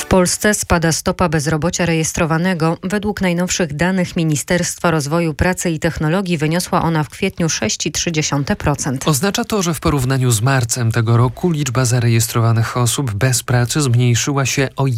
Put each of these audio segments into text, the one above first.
W Polsce spada stopa bezrobocia rejestrowanego. Według najnowszych danych Ministerstwa Rozwoju Pracy i Technologii wyniosła ona w kwietniu 6,3%. Oznacza to, że w porównaniu z marcem tego roku liczba zarejestrowanych osób bez pracy zmniejszyła się o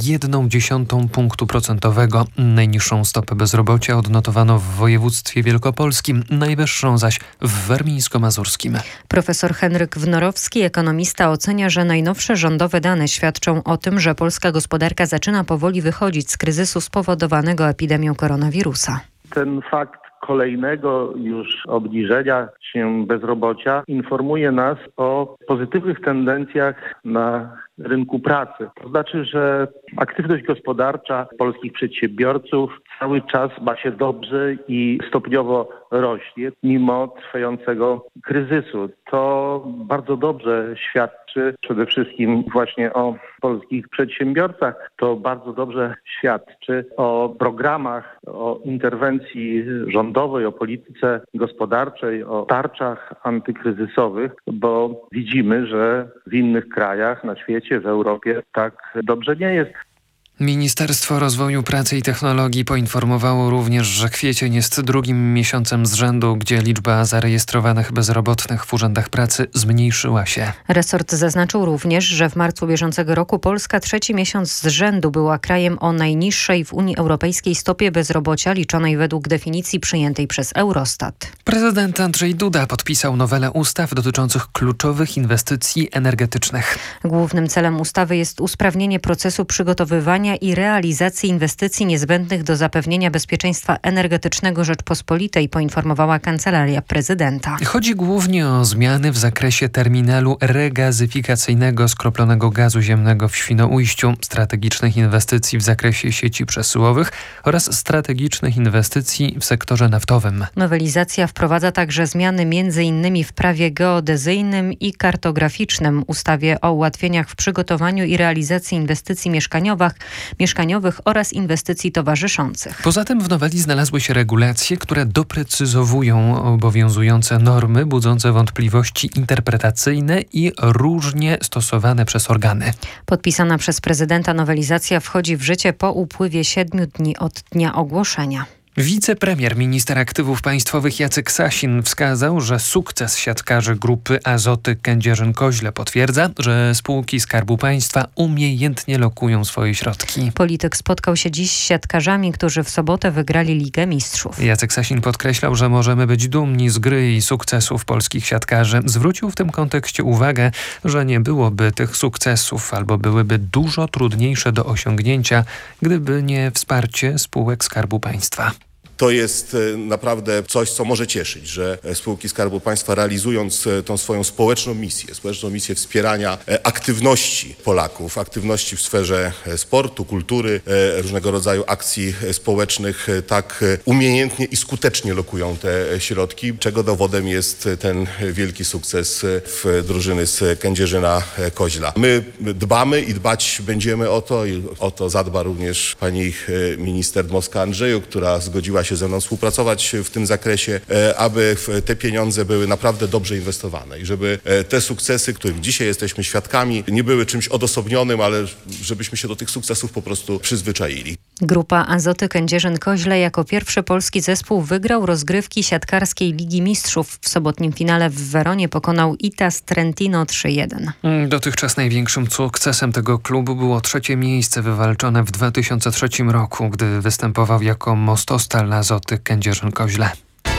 0,1 punktu procentowego. Najniższą stopę bezrobocia odnotowano w województwie wielkopolskim, najwyższą zaś w warmińsko-mazurskim. Profesor Henryk Wnorowski, ekonomista, ocenia, że najnowsze rządowe dane świadczą o tym, że polska gospodarka zaczyna powoli wychodzić z kryzysu spowodowanego epidemią koronawirusa. Ten fakt kolejnego już obniżenia się bezrobocia informuje nas o pozytywnych tendencjach na rynku pracy. To znaczy, że aktywność gospodarcza polskich przedsiębiorców cały czas ma się dobrze i stopniowo rośnie mimo trwającego kryzysu. To bardzo dobrze świadczy przede wszystkim właśnie o polskich przedsiębiorcach. To bardzo dobrze świadczy o programach, o interwencji rządowej, o polityce gospodarczej, o tarczach antykryzysowych, bo widzimy, że w innych krajach na świecie, w Europie tak dobrze nie jest. Ministerstwo Rozwoju Pracy i Technologii poinformowało również, że kwiecień jest drugim miesiącem z rzędu, gdzie liczba zarejestrowanych bezrobotnych w urzędach pracy zmniejszyła się. Resort zaznaczył również, że w marcu bieżącego roku Polska trzeci miesiąc z rzędu była krajem o najniższej w Unii Europejskiej stopie bezrobocia liczonej według definicji przyjętej przez Eurostat. Prezydent Andrzej Duda podpisał nowelę ustaw dotyczących kluczowych inwestycji energetycznych. Głównym celem ustawy jest usprawnienie procesu przygotowywania i realizacji inwestycji niezbędnych do zapewnienia bezpieczeństwa energetycznego Rzeczpospolitej, poinformowała Kancelaria Prezydenta. Chodzi głównie o zmiany w zakresie terminalu regazyfikacyjnego skroplonego gazu ziemnego w Świnoujściu, strategicznych inwestycji w zakresie sieci przesyłowych oraz strategicznych inwestycji w sektorze naftowym. Nowelizacja wprowadza także zmiany m.in. w prawie geodezyjnym i kartograficznym, ustawie o ułatwieniach w przygotowaniu i realizacji inwestycji mieszkaniowych oraz inwestycji towarzyszących. Poza tym w noweli znalazły się regulacje, które doprecyzowują obowiązujące normy budzące wątpliwości interpretacyjne i różnie stosowane przez organy. Podpisana przez prezydenta nowelizacja wchodzi w życie po upływie 7 dni od dnia ogłoszenia. Wicepremier, minister aktywów państwowych Jacek Sasin wskazał, że sukces siatkarzy grupy Azoty Kędzierzyn-Koźle potwierdza, że spółki Skarbu Państwa umiejętnie lokują swoje środki. Polityk spotkał się dziś z siatkarzami, którzy w sobotę wygrali Ligę Mistrzów. Jacek Sasin podkreślał, że możemy być dumni z gry i sukcesów polskich siatkarzy. Zwrócił w tym kontekście uwagę, że nie byłoby tych sukcesów albo byłyby dużo trudniejsze do osiągnięcia, gdyby nie wsparcie spółek Skarbu Państwa. To jest naprawdę coś, co może cieszyć, że spółki Skarbu Państwa realizując tą swoją społeczną misję wspierania aktywności Polaków, aktywności w sferze sportu, kultury, różnego rodzaju akcji społecznych, tak umiejętnie i skutecznie lokują te środki, czego dowodem jest ten wielki sukces w drużyny z Kędzierzyna-Koźla. My dbamy i dbać będziemy o to i o to zadba również pani minister Dmowska-Andrzeju, która zgodziła się ze mną współpracować w tym zakresie, aby te pieniądze były naprawdę dobrze inwestowane i żeby te sukcesy, których dzisiaj jesteśmy świadkami, nie były czymś odosobnionym, ale żebyśmy się do tych sukcesów po prostu przyzwyczaili. Grupa Azoty Kędzierzyn-Koźle jako pierwszy polski zespół wygrał rozgrywki siatkarskiej Ligi Mistrzów. W sobotnim finale w Weronie pokonał Itas Trentino 3-1. Dotychczas największym sukcesem tego klubu było trzecie miejsce wywalczone w 2003 roku, gdy występował jako mostostal Azoty Kędzierzyn-Koźle.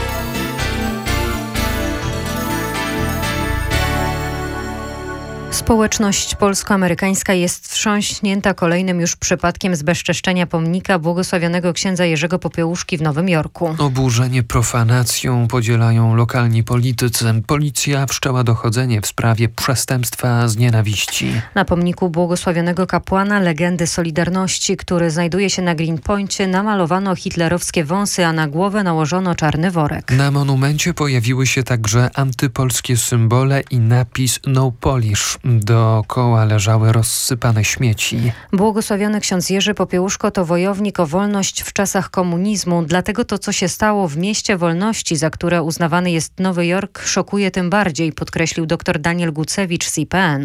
Społeczność polsko-amerykańska jest wstrząśnięta kolejnym już przypadkiem zbezczeszczenia pomnika błogosławionego księdza Jerzego Popiełuszki w Nowym Jorku. Oburzenie profanacją podzielają lokalni politycy. Policja wszczęła dochodzenie w sprawie przestępstwa z nienawiści. Na pomniku błogosławionego kapłana legendy Solidarności, który znajduje się na Greenpoincie, namalowano hitlerowskie wąsy, a na głowę nałożono czarny worek. Na monumencie pojawiły się także antypolskie symbole i napis No Polish. Dookoła leżały rozsypane śmieci. Błogosławiony ksiądz Jerzy Popiełuszko to wojownik o wolność w czasach komunizmu. Dlatego to, co się stało w mieście wolności, za które uznawany jest Nowy Jork, szokuje tym bardziej, podkreślił dr Daniel Gucewicz z IPN-u.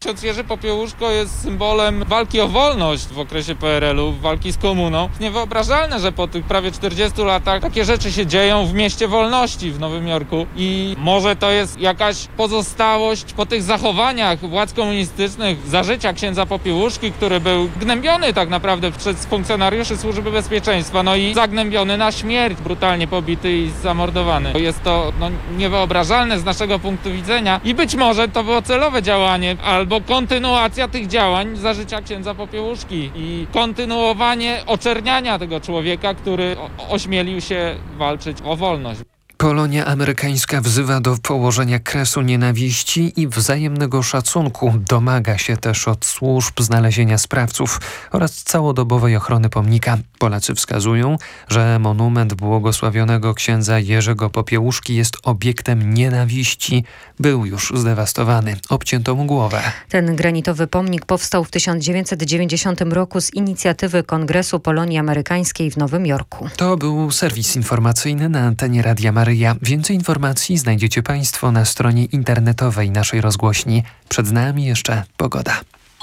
Ksiądz Jerzy Popiełuszko jest symbolem walki o wolność w okresie PRL-u, walki z komuną. Niewyobrażalne, że po tych prawie 40 latach takie rzeczy się dzieją w mieście wolności w Nowym Jorku i może to jest jakaś pozostałość po tych zachowaniach władz komunistycznych za życia księdza Popiełuszki, który był gnębiony tak naprawdę przez funkcjonariuszy Służby Bezpieczeństwa, no i zagnębiony na śmierć, brutalnie pobity i zamordowany. Jest to niewyobrażalne z naszego punktu widzenia i być może to było celowe działanie albo kontynuacja tych działań za życia księdza Popiełuszki i kontynuowanie oczerniania tego człowieka, który ośmielił się walczyć o wolność. Polonia amerykańska wzywa do położenia kresu nienawiści i wzajemnego szacunku. Domaga się też od służb znalezienia sprawców oraz całodobowej ochrony pomnika. Polacy wskazują, że monument błogosławionego księdza Jerzego Popiełuszki jest obiektem nienawiści. Był już zdewastowany. Obcięto mu głowę. Ten granitowy pomnik powstał w 1990 roku z inicjatywy Kongresu Polonii Amerykańskiej w Nowym Jorku. To był serwis informacyjny na antenie Radia Maryja. Więcej informacji znajdziecie Państwo na stronie internetowej naszej rozgłośni. Przed nami jeszcze pogoda.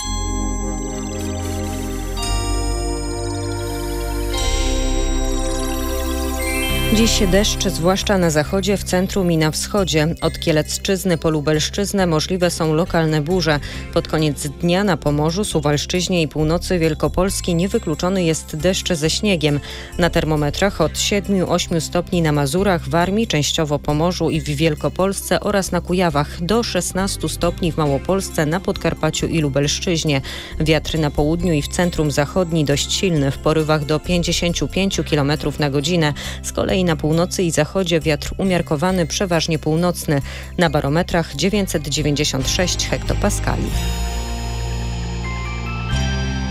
Dziś deszcz, zwłaszcza na zachodzie, w centrum i na wschodzie. Od Kielecczyzny po Lubelszczyznę możliwe są lokalne burze. Pod koniec dnia na Pomorzu, Suwalszczyźnie i północy Wielkopolski niewykluczony jest deszcz ze śniegiem. Na termometrach od 7-8 stopni na Mazurach, Warmii, częściowo Pomorzu i w Wielkopolsce oraz na Kujawach. Do 16 stopni w Małopolsce, na Podkarpaciu i Lubelszczyźnie. Wiatr na południu i w centrum zachodni dość silny, w porywach do 55 km na godzinę. Z kolei na północy i zachodzie wiatr umiarkowany, przeważnie północny. Na barometrach 996 hektopaskali.